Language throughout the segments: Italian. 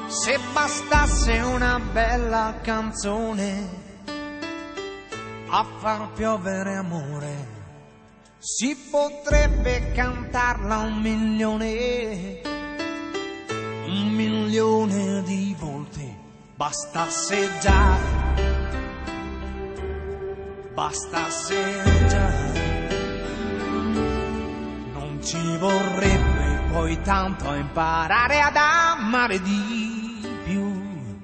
Se bastasse una bella canzone a far piovere amore, si potrebbe cantarla 1.000.000 di volte. Bastasse già, non ci vorrebbe poi tanto a imparare ad amare di più.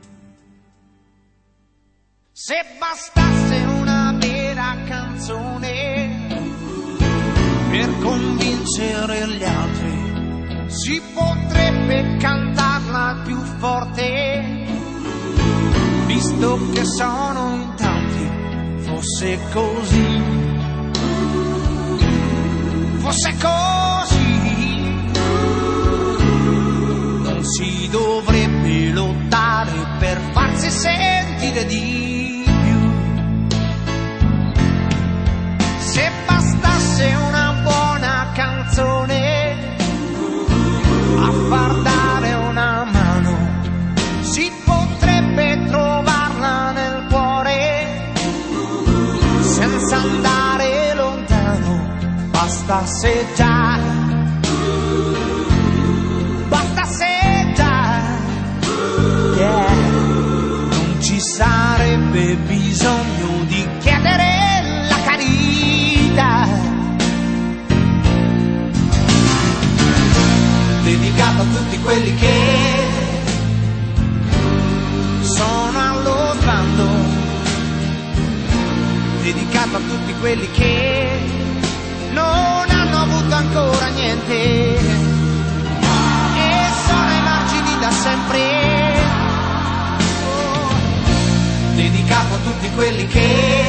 Se bastasse una vera canzone per convincere gli altri, si potrebbe cantarla più forte. Visto che sono in tanti, fosse così, non si dovrebbe lottare per farsi sentire di più. Se bastasse una buona canzone a far dare una mano, si potrebbe trovarla nel cuore senza andare lontano. Bastasse già, yeah. Non ci sarebbe bisogno di chiedere la carità. Dedicato a tutti quelli che sono allo sbando, dedicato a tutti quelli che non hanno avuto ancora niente e sono ai margini da sempre. Dedicato a tutti quelli che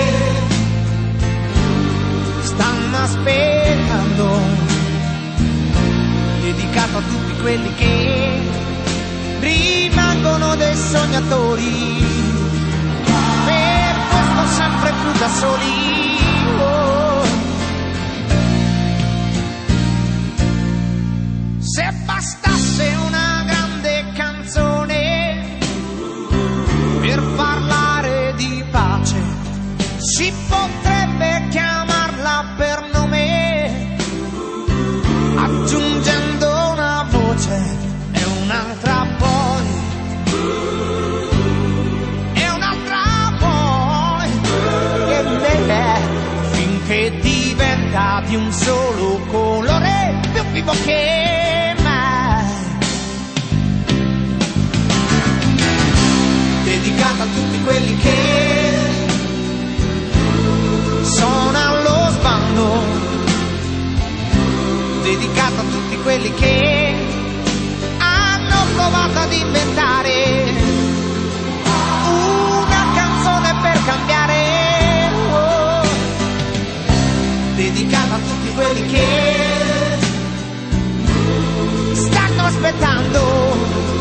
stanno aspettando, dedicato a tutti quelli che rimangono dei sognatori, per questo sempre più da soli. Se bastasse una grande canzone per parlare di pace, si potrebbe chiamarla per nome, aggiungendo una voce e un'altra poi, finché diventa di un solo colore, più vivo che mai. Dedicato a tutti quelli che sono allo sbando, dedicato a tutti quelli che hanno provato ad inventare una canzone per cambiare. Dedicato a tutti quelli che stanno aspettando,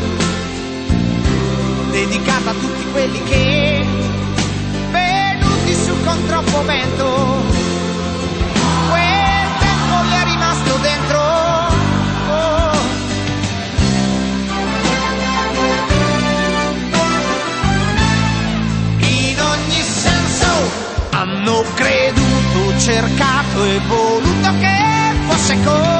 dedicato a tutti quelli che venuti su con troppo vento, quel tempo gli è rimasto dentro. In ogni senso hanno creduto, cercato e voluto che fosse così.